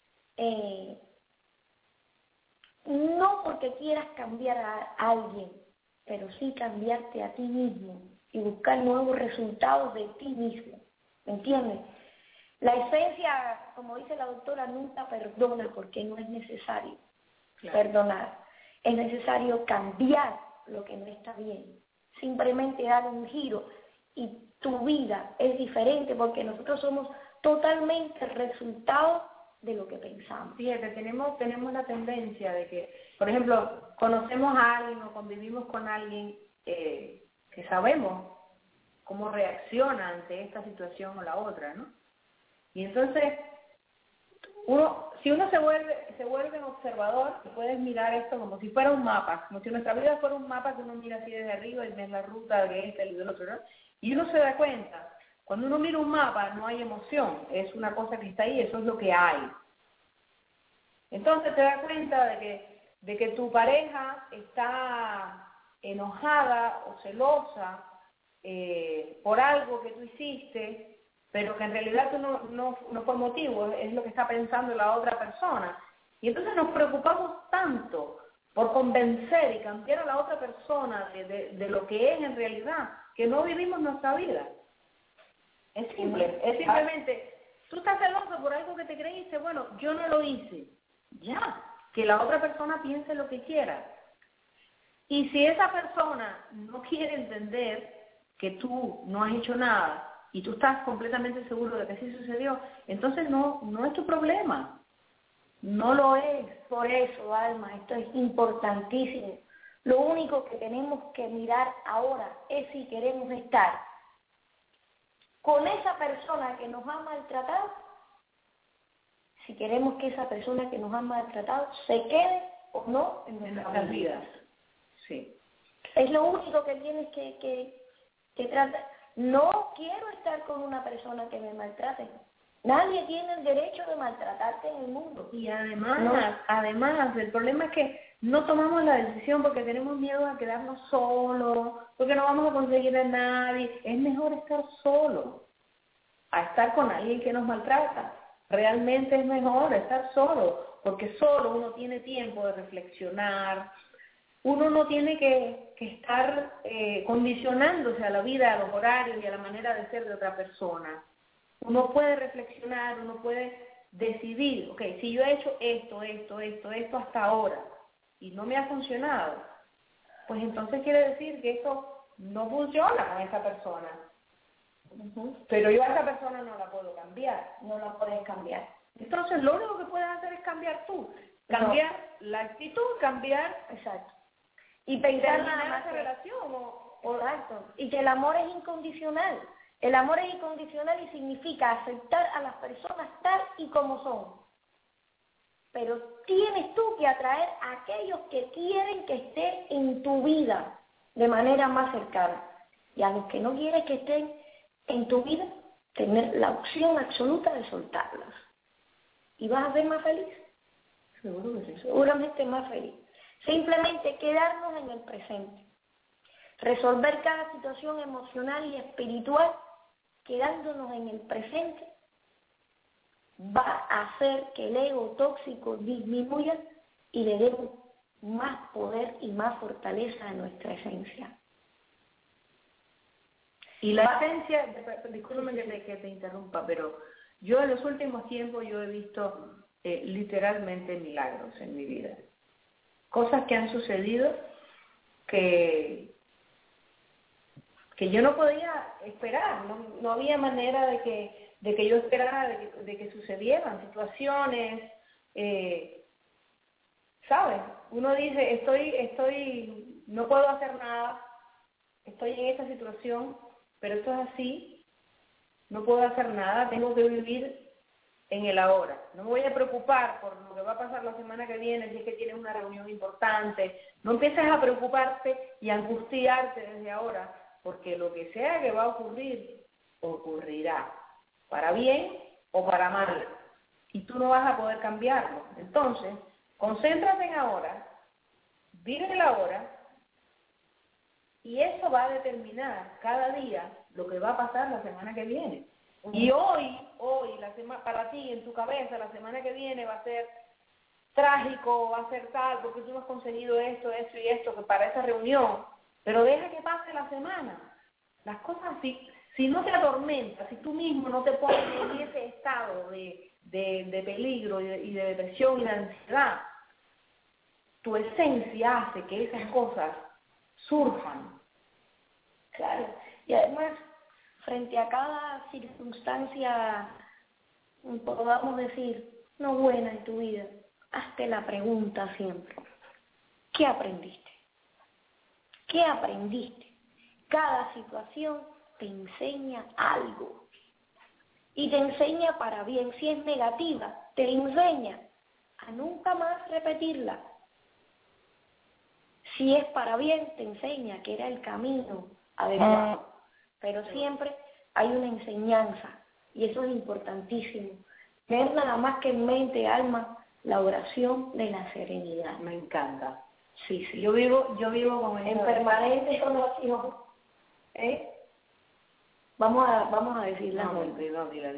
no porque quieras cambiar a alguien, pero sí cambiarte a ti mismo y buscar nuevos resultados de ti mismo, ¿me entiendes? La esencia, como dice la doctora, nunca perdona porque no es necesario perdonar. Es necesario cambiar lo que no está bien. Simplemente dar un giro y tu vida es diferente porque nosotros somos totalmente resultado de lo que pensamos. Fíjate, tenemos la tendencia de que, por ejemplo, conocemos a alguien o convivimos con alguien que sabemos cómo reacciona ante esta situación o la otra, ¿no? Y entonces, si uno se vuelve un observador, puedes mirar esto como si fuera un mapa, como si nuestra vida fuera un mapa que uno mira así desde arriba y ves la ruta de este y del otro, ¿no? Y uno se da cuenta, cuando uno mira un mapa no hay emoción, es una cosa que está ahí, eso es lo que hay. Entonces te das cuenta de que tu pareja está enojada o celosa por algo que tú hiciste, pero que en realidad tú no fue motivo, es lo que está pensando la otra persona. Y entonces nos preocupamos tanto por convencer y cambiar a la otra persona de lo que es en realidad, que no vivimos nuestra vida. Es simple, es simplemente, tú estás celoso por algo que te creíste, bueno, yo no lo hice, ya, que la otra persona piense lo que quiera. Y si esa persona no quiere entender que tú no has hecho nada, y tú estás completamente seguro de que sí sucedió, entonces no es tu problema. No lo es. Por eso, Alma, esto es importantísimo. Lo único que tenemos que mirar ahora es si queremos estar con esa persona que nos ha maltratado, si queremos que esa persona que nos ha maltratado se quede o no en nuestras vidas. Sí. Es lo único que tienes que tratar. No quiero estar con una persona que me maltrate. Nadie tiene el derecho de maltratarte en el mundo. Y además, el problema es que no tomamos la decisión porque tenemos miedo a quedarnos solos, porque no vamos a conseguir a nadie. Es mejor estar solo a estar con alguien que nos maltrata. Realmente es mejor estar solo, porque solo uno tiene tiempo de reflexionar. Uno no tiene que estar condicionándose a la vida, a los horarios y a la manera de ser de otra persona. Uno puede reflexionar, uno puede decidir, ok, si yo he hecho esto hasta ahora y no me ha funcionado, pues entonces quiere decir que eso no funciona con esa persona. Uh-huh. Pero yo a esa persona no la puedo cambiar. No la puedes cambiar. Entonces lo único que puedes hacer es cambiar tú. Cambiar la actitud, cambiar... Exacto. Y pensar nada más en relación exacto. Y que el amor es incondicional. El amor es incondicional y significa aceptar a las personas tal y como son. Pero tienes tú que atraer a aquellos que quieren que estén en tu vida de manera más cercana. Y a los que no quieres que estén en tu vida, tener la opción absoluta de soltarlos. ¿Y vas a ser más feliz? Seguro que sí. Seguramente más feliz. Simplemente quedarnos en el presente. Resolver cada situación emocional y espiritual quedándonos en el presente va a hacer que el ego tóxico disminuya y le demos más poder y más fortaleza a nuestra esencia. Y la esencia, discúlpame que te interrumpa, pero yo en los últimos tiempos yo he visto literalmente milagros en mi vida. Cosas que han sucedido que yo no podía esperar, no había manera de que yo esperara de que sucedieran situaciones, ¿sabes? Uno dice, estoy, no puedo hacer nada, estoy en esta situación, pero esto es así, no puedo hacer nada, tengo que vivir en el ahora. No me voy a preocupar por lo que va a pasar la semana que viene, si es que tienes una reunión importante. No empieces a preocuparte y a angustiarte desde ahora, porque lo que sea que va a ocurrir, ocurrirá, para bien o para mal, y tú no vas a poder cambiarlo. Entonces, concéntrate en ahora, vive el ahora, y eso va a determinar cada día lo que va a pasar la semana que viene. Y hoy para ti, en tu cabeza, la semana que viene va a ser trágico, va a ser tal, porque tú no has conseguido esto y esto, que para esa reunión. Pero deja que pase la semana. Las cosas, si no te atormentas, si tú mismo no te pones en ese estado de peligro y de depresión y de ansiedad, tu esencia hace que esas cosas surjan. Claro, y además, frente a cada circunstancia, podamos decir, no buena en tu vida, hazte la pregunta siempre, ¿qué aprendiste? ¿Qué aprendiste? Cada situación te enseña algo, y te enseña para bien. Si es negativa, te enseña a nunca más repetirla. Si es para bien, te enseña que era el camino adecuado. Pero siempre hay una enseñanza, y eso es importantísimo. Tener nada más que en mente, alma, la oración de la serenidad. Me encanta. Sí. Yo vivo con en permanente oración. Vamos a decirla. No, dila.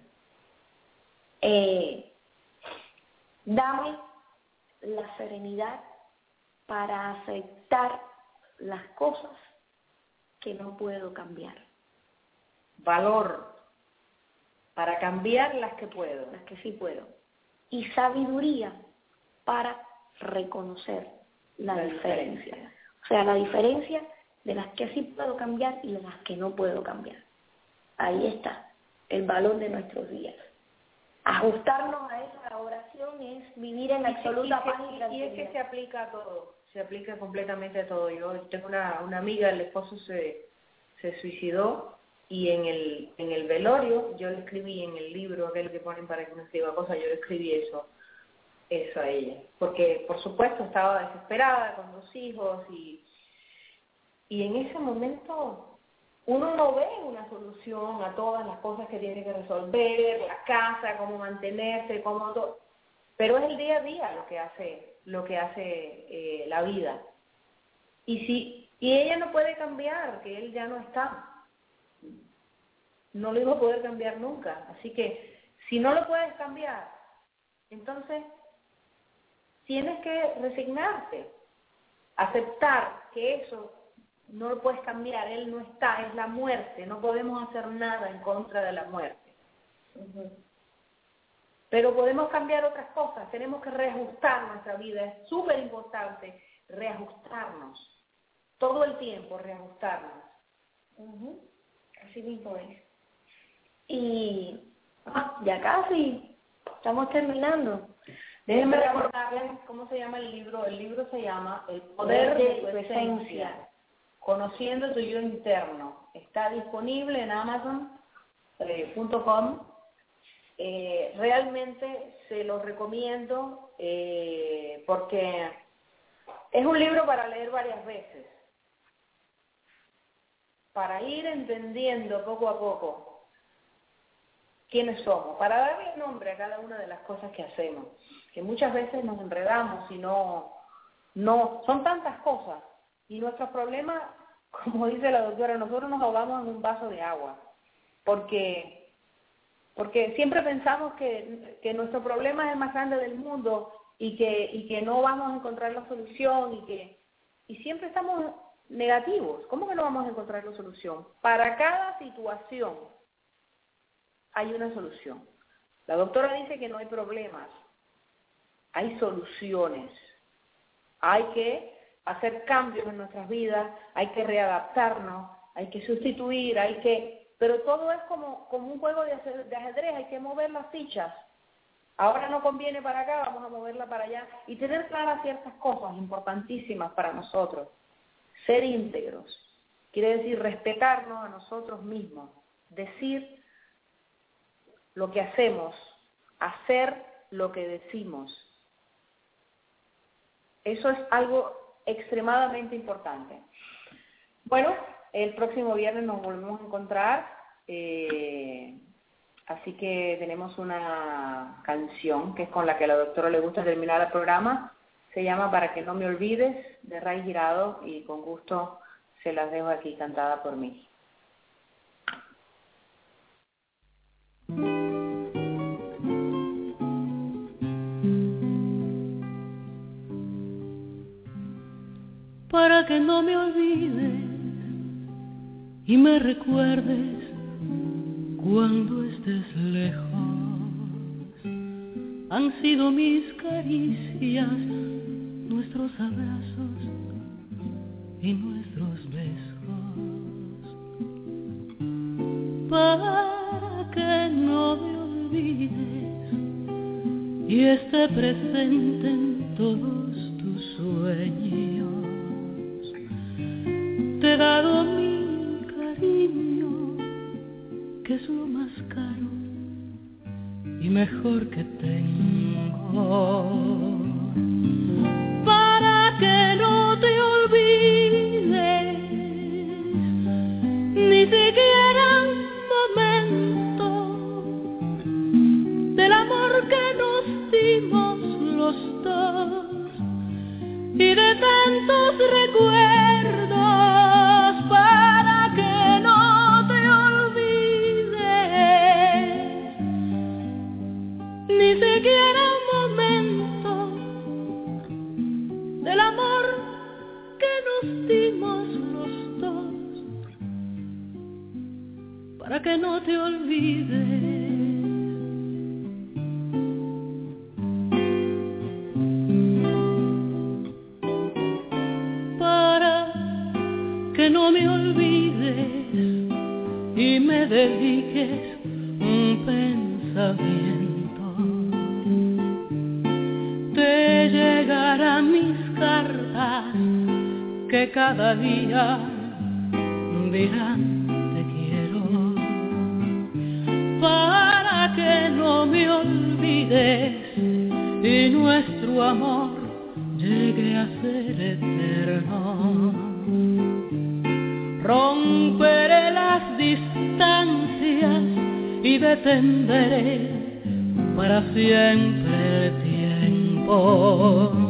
Dame la serenidad para aceptar las cosas que no puedo cambiar. Valor para cambiar las que puedo. Las que sí puedo. Y sabiduría para reconocer la diferencia. O sea, la diferencia de las que sí puedo cambiar y de las que no puedo cambiar. Ahí está el valor de nuestros días. Ajustarnos a esa oración es vivir en absoluta paz y tranquilidad. Y es que se aplica a todo, se aplica completamente a todo. Yo tengo una amiga, el esposo se suicidó, y en el velorio yo le escribí en el libro aquel que ponen para que uno escriba cosas, yo le escribí eso a ella, porque por supuesto estaba desesperada con 2 hijos y en ese momento uno no ve una solución a todas las cosas que tiene que resolver, la casa, cómo mantenerse, cómo todo, pero es el día a día lo que hace la vida. Y ella no puede cambiar que él ya no está, no lo iba a poder cambiar nunca. Así que si no lo puedes cambiar, entonces tienes que resignarte, aceptar que eso no lo puedes cambiar, él no está, es la muerte, no podemos hacer nada en contra de la muerte. Pero podemos cambiar otras cosas, tenemos que reajustar nuestra vida, es súper importante reajustarnos, todo el tiempo reajustarnos. Así mismo es. Y ya casi estamos terminando. Déjenme recordarles cómo se llama el libro. El libro se llama El Poder de tu Esencia, Conociendo tu Yo Interno. Está disponible en Amazon.com. Realmente se lo recomiendo porque es un libro para leer varias veces, para ir entendiendo poco a poco quiénes somos, para darle nombre a cada una de las cosas que hacemos, que muchas veces nos enredamos y no son tantas cosas, y nuestros problemas, como dice la doctora, nosotros nos ahogamos en un vaso de agua, porque siempre pensamos que nuestro problema es el más grande del mundo y que no vamos a encontrar la solución y siempre estamos negativos. ¿Cómo que no vamos a encontrar la solución? Para cada situación hay una solución. La doctora dice que no hay problemas, hay soluciones. Hay que hacer cambios en nuestras vidas, hay que readaptarnos, hay que sustituir, pero todo es como un juego de ajedrez, hay que mover las fichas. Ahora no conviene para acá, vamos a moverla para allá. Y tener claras ciertas cosas importantísimas para nosotros. Ser íntegros quiere decir respetarnos a nosotros mismos, decir lo que hacemos, hacer lo que decimos. Eso es algo extremadamente importante. Bueno, el próximo viernes nos volvemos a encontrar, así que tenemos una canción que es con la que a la doctora le gusta terminar el programa. Se llama Para que no me olvides, de Ray Girado, y con gusto se las dejo aquí cantada por mí. Para que no me olvides y me recuerdes cuando estés lejos. Han sido mis caricias, nuestros abrazos y nuestros besos. Para que no me olvides y esté presente en todos tus sueños. Te he dado mi cariño, que es lo más caro y mejor que tengo. Para que no te olvides, ni siquiera un momento, del amor que nos dimos los dos y de tantos recuerdos. Ni siquiera un momento del amor que nos dimos los dos, para que no te olvides. Para que no me olvides y me dediques un pensamiento. Te llegarán mis cartas que cada día dirán te quiero, para que no me olvides y nuestro amor llegue a ser eterno. Romperé las distancias y detendré para siempre el tiempo.